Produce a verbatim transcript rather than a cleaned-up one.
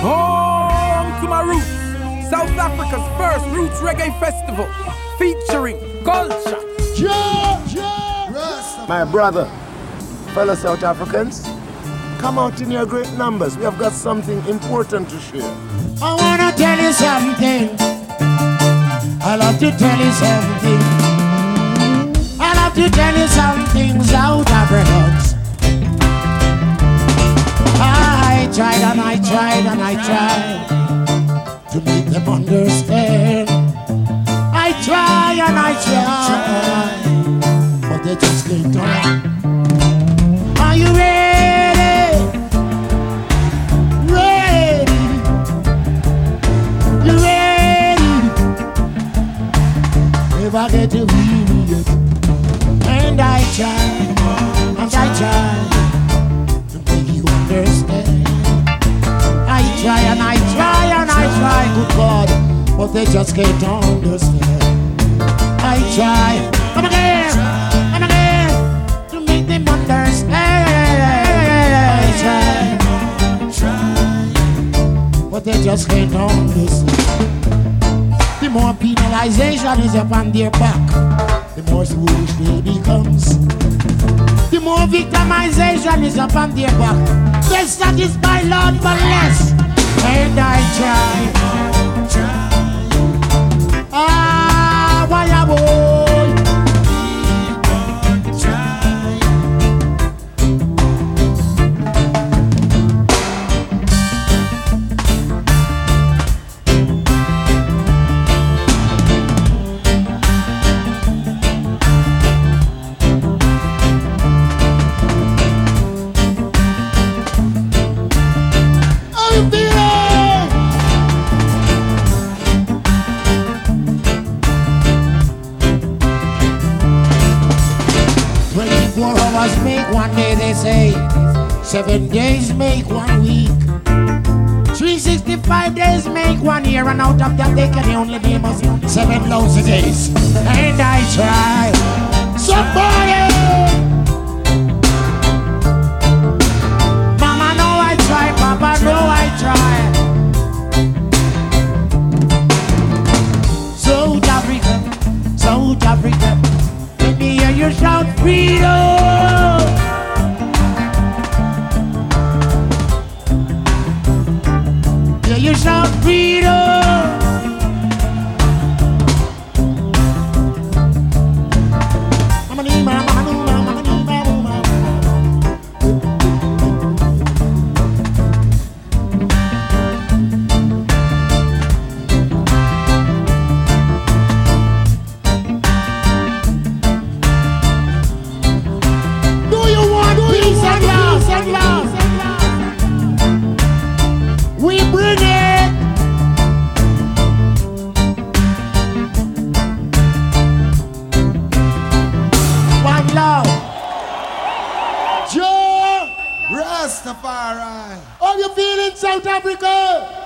Home to my roots. South Africa's first Roots Reggae Festival featuring culture. Yeah, yeah. My brother, fellow South Africans, come out in your great numbers. We have got something important to share. I wanna tell you something. I love to tell you something. I love to tell you something, South Africans. I tried and I tried and I tried to make them understand. I try and I try, but they just can't come. Are you ready? Ready? You ready? If I get to hear it, and I try, and I try to make you understand. I try and I try and I try, good God, but they just can't understand. I try, come again, come again, to make them understand. I try, but they just can't understand. The more penalization is upon their back, the more foolish they becomes. The more victimization is upon their back, they satisfy Lord but less. And I try, try. Ah, why I boy? Make one day, they say. Seven days make one week. three hundred sixty-five days make one year. And out of that they can only name us seven lousy days. And I try. Somebody! Mama know I try, Papa know I try. South Africa, South Africa, let me hear you shout freedom. Yeah, you shout freedom. Rastafari. How you feeling, South Africa?